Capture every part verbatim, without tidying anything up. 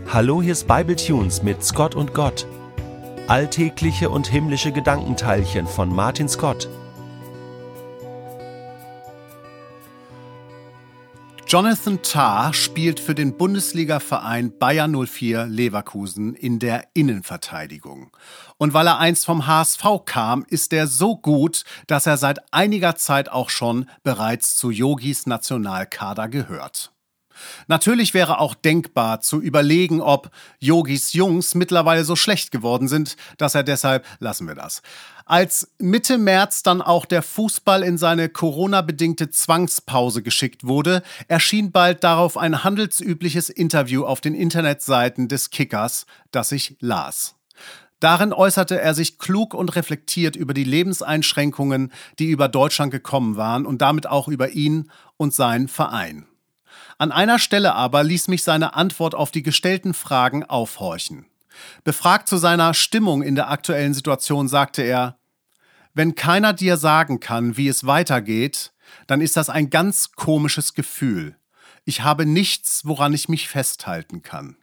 Hallo, hier ist Bible Tunes mit Scott und Gott. Alltägliche und himmlische Gedankenteilchen von Martin Scott. Jonathan Tah spielt für den Bundesliga-Verein Bayer null vier Leverkusen in der Innenverteidigung. Und weil er einst vom H S V kam, ist er so gut, dass er seit einiger Zeit auch schon bereits zu Yogis Nationalkader gehört. Natürlich wäre auch denkbar zu überlegen, ob Yogis Jungs mittlerweile so schlecht geworden sind, dass er deshalb, lassen wir das. Als Mitte März dann auch der Fußball in seine Corona-bedingte Zwangspause geschickt wurde, erschien bald darauf ein handelsübliches Interview auf den Internetseiten des Kickers, das ich las. Darin äußerte er sich klug und reflektiert über die Lebenseinschränkungen, die über Deutschland gekommen waren und damit auch über ihn und seinen Verein. An einer Stelle aber ließ mich seine Antwort auf die gestellten Fragen aufhorchen. Befragt zu seiner Stimmung in der aktuellen Situation sagte er: Wenn keiner dir sagen kann, wie es weitergeht, dann ist das ein ganz komisches Gefühl. Ich habe nichts, woran ich mich festhalten kann.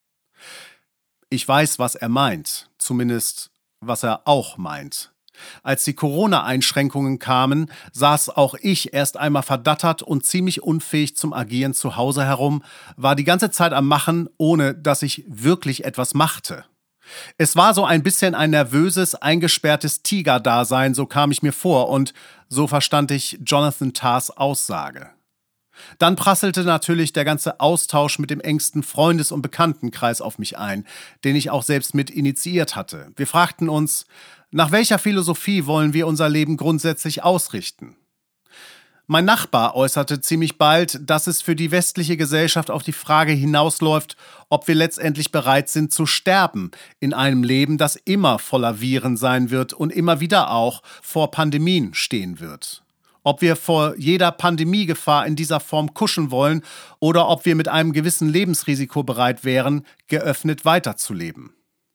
Ich weiß, was er meint, zumindest was er auch meint. Als die Corona-Einschränkungen kamen, saß auch ich erst einmal verdattert und ziemlich unfähig zum Agieren zu Hause herum, war die ganze Zeit am Machen, ohne dass ich wirklich etwas machte. Es war so ein bisschen ein nervöses, eingesperrtes Tiger-Dasein, so kam ich mir vor, und so verstand ich Jonathan Tahs Aussage. Dann prasselte natürlich der ganze Austausch mit dem engsten Freundes- und Bekanntenkreis auf mich ein, den ich auch selbst mit initiiert hatte. Wir fragten uns: Nach welcher Philosophie wollen wir unser Leben grundsätzlich ausrichten? Mein Nachbar äußerte ziemlich bald, dass es für die westliche Gesellschaft auf die Frage hinausläuft, ob wir letztendlich bereit sind zu sterben in einem Leben, das immer voller Viren sein wird und immer wieder auch vor Pandemien stehen wird. Ob wir vor jeder Pandemiegefahr in dieser Form kuschen wollen oder ob wir mit einem gewissen Lebensrisiko bereit wären, geöffnet weiterzuleben.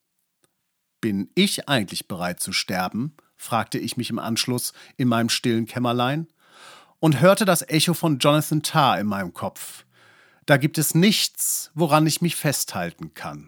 Bin ich eigentlich bereit zu sterben? Fragte ich mich im Anschluss in meinem stillen Kämmerlein und hörte das Echo von Jonathan Tah in meinem Kopf. Da gibt es nichts, woran ich mich festhalten kann.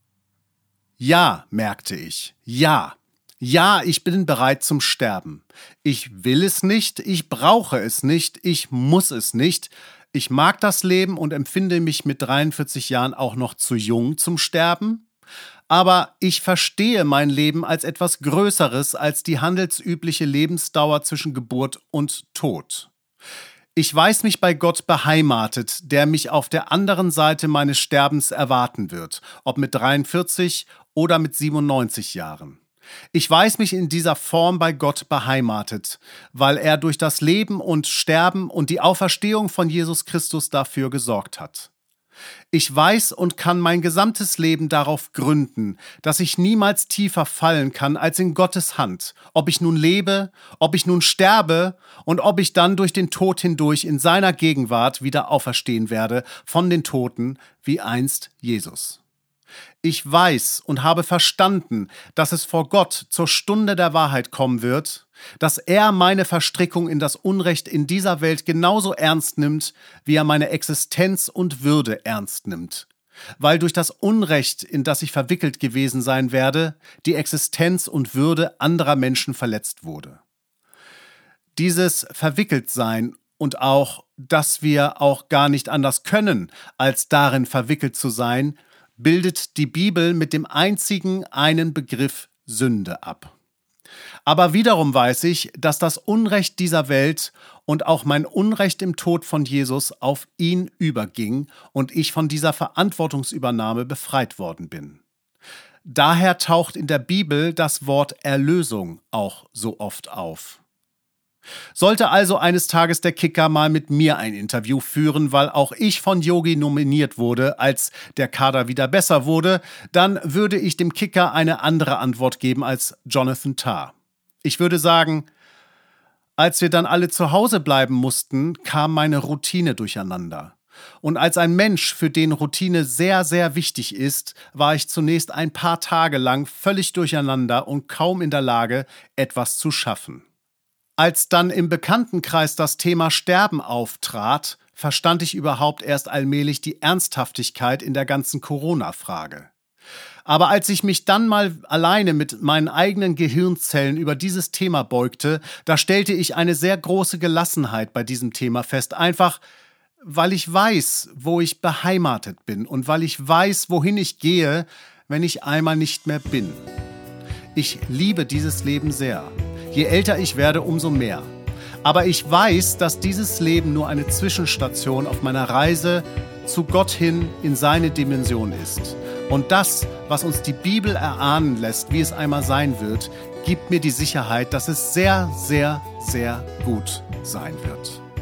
Ja, merkte ich, ja. Ja, ich bin bereit zum Sterben. Ich will es nicht, ich brauche es nicht, ich muss es nicht. Ich mag das Leben und empfinde mich mit dreiundvierzig Jahren auch noch zu jung zum Sterben. Aber ich verstehe mein Leben als etwas Größeres als die handelsübliche Lebensdauer zwischen Geburt und Tod. Ich weiß mich bei Gott beheimatet, der mich auf der anderen Seite meines Sterbens erwarten wird, ob mit dreiundvierzig oder mit siebenundneunzig Jahren. Ich weiß mich in dieser Form bei Gott beheimatet, weil er durch das Leben und Sterben und die Auferstehung von Jesus Christus dafür gesorgt hat. Ich weiß und kann mein gesamtes Leben darauf gründen, dass ich niemals tiefer fallen kann als in Gottes Hand, ob ich nun lebe, ob ich nun sterbe und ob ich dann durch den Tod hindurch in seiner Gegenwart wieder auferstehen werde von den Toten, wie einst Jesus. Ich weiß und habe verstanden, dass es vor Gott zur Stunde der Wahrheit kommen wird, dass er meine Verstrickung in das Unrecht in dieser Welt genauso ernst nimmt, wie er meine Existenz und Würde ernst nimmt. Weil durch das Unrecht, in das ich verwickelt gewesen sein werde, die Existenz und Würde anderer Menschen verletzt wurde. Dieses Verwickeltsein und auch, dass wir auch gar nicht anders können, als darin verwickelt zu sein, bildet die Bibel mit dem einzigen einen Begriff Sünde ab. Aber wiederum weiß ich, dass das Unrecht dieser Welt und auch mein Unrecht im Tod von Jesus auf ihn überging und ich von dieser Verantwortungsübernahme befreit worden bin. Daher taucht in der Bibel das Wort Erlösung auch so oft auf. Sollte also eines Tages der Kicker mal mit mir ein Interview führen, weil auch ich von Yogi nominiert wurde, als der Kader wieder besser wurde, dann würde ich dem Kicker eine andere Antwort geben als Jonathan Tah. Ich würde sagen: Als wir dann alle zu Hause bleiben mussten, kam meine Routine durcheinander. Und als ein Mensch, für den Routine sehr, sehr wichtig ist, war ich zunächst ein paar Tage lang völlig durcheinander und kaum in der Lage, etwas zu schaffen. Als dann im Bekanntenkreis das Thema Sterben auftrat, verstand ich überhaupt erst allmählich die Ernsthaftigkeit in der ganzen Corona-Frage. Aber als ich mich dann mal alleine mit meinen eigenen Gehirnzellen über dieses Thema beugte, da stellte ich eine sehr große Gelassenheit bei diesem Thema fest. Einfach, weil ich weiß, wo ich beheimatet bin und weil ich weiß, wohin ich gehe, wenn ich einmal nicht mehr bin. Ich liebe dieses Leben sehr. Je älter ich werde, umso mehr. Aber ich weiß, dass dieses Leben nur eine Zwischenstation auf meiner Reise zu Gott hin in seine Dimension ist. Und das, was uns die Bibel erahnen lässt, wie es einmal sein wird, gibt mir die Sicherheit, dass es sehr, sehr, sehr gut sein wird.